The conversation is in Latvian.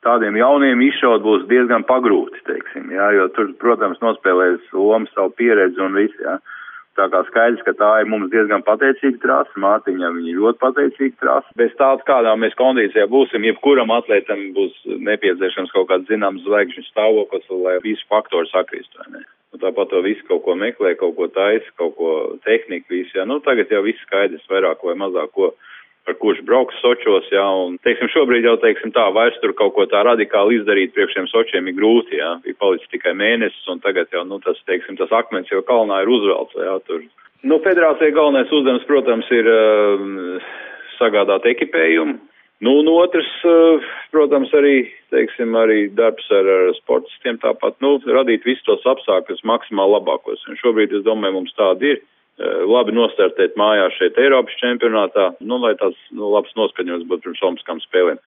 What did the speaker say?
tādiem jauniem izšaut būs diezgan pagrūti, teiksim, jā, jo tur, protams, nospēlēs lomu savu pieredzi un visu, jā. Tā kā skaidrs, ka tā ir mums diezgan pateicīga trasa, Mārtiņam viņa ļoti pateicīga trasa. Bez tādas, kādā mēs kondīcijā būsim, jebkuram atlētam būs nepieciešams kaut kāds zināms zvaigžņu stāvoklis, lai visu faktoru sakrist, vai ne? Un tāpat to visu kaut ko meklē, kaut ko taisa, kaut ko tehniku, visu, jā. Nu, tagad jau viss skaidrs vairāk vai mazāk, par kurš brauks Sočos, jā, un, teiksim, šobrīd jau, teiksim, tā, vairs tur kaut ko tā radikāli izdarīt priekš šiem Sočiem ir grūti, jā, ir palicis tikai mēnesis, un tagad jau, nu, tas, teiksim, tas akmens jau kalnā ir uzvelts, jā, tur. Nu, federācijai galvenais uzdevums, protams, ir sagādāt ekipējumu. Nu, un otrs, protams, arī, teiksim, arī darbs ar sportistiem tāpat, nu, radīt visus tos apstākļus maksimāli labākos, un šobrīd, es domāju, mums tādi ir. Labi nostartēt mājās šeit Eiropas čempionātā, nu, lai tāds labs noskaņojums būtu pirms Olimpiskām spēlēm.